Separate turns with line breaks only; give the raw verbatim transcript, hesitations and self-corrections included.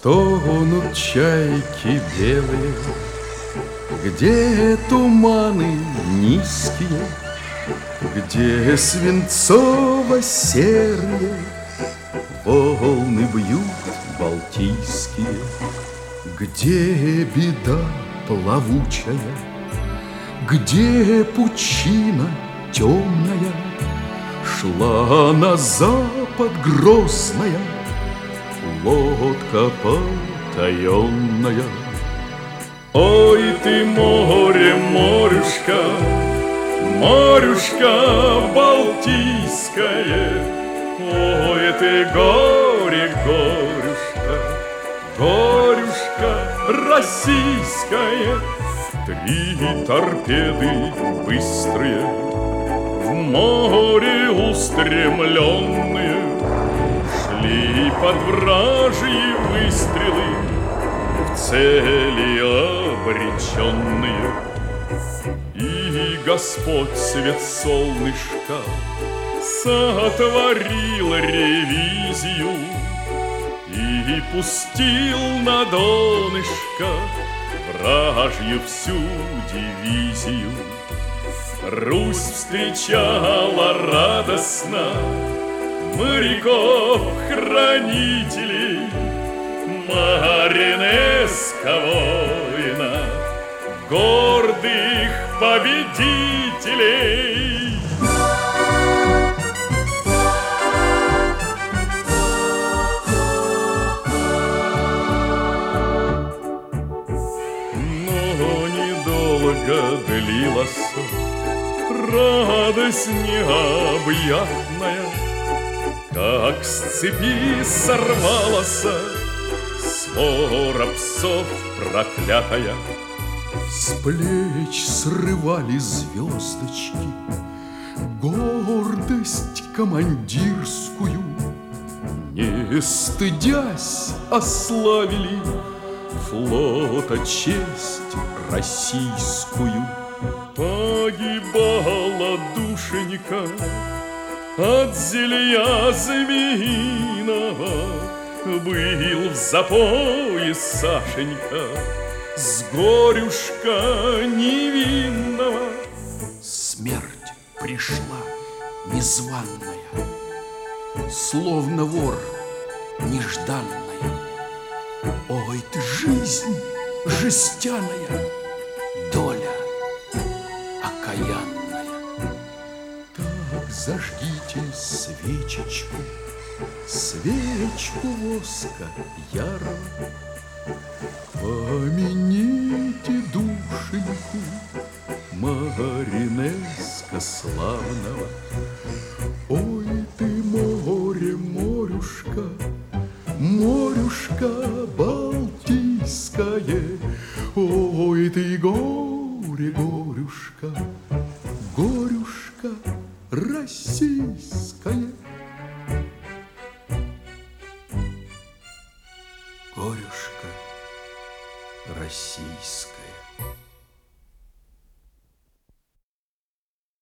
Стонут чайки белые, где туманы низкие, где свинцово-серые волны бьют балтийские, где беда плавучая, где пучина темная шла на запад грозная лодка потаенная. Ой ты, море, морюшка, морюшка балтийское, ой ты, горе, горюшка, горюшка российское. Три торпеды быстрые, в море устремленные, шли под вражьи выстрелы, в цели обреченные. И Господь свет солнышка сотворил ревизию и пустил на донышко вражью всю дивизию. Русь встречала радостно моряков-хранителей, Маринеско воина, гордых победителей. Недолго длилась радость необъятная, как с цепи сорвалась свора псов проклятая. С плеч срывали звездочки гордость командирскую, не стыдясь ославили флота честь российскую. Погибала душенька от зелья змеиного, был в запое Сашенька с горюшка невинного.
Смерть пришла незваная, словно вор нежданная. Ой ты, жизнь жестяная, доля окаянная.
Так зажгите свечечку, свечку воска ярого, помяните душеньку Маринеско славного. Ой ты, море, морюшка, морюшка балтийское, ой ты, горе, горе.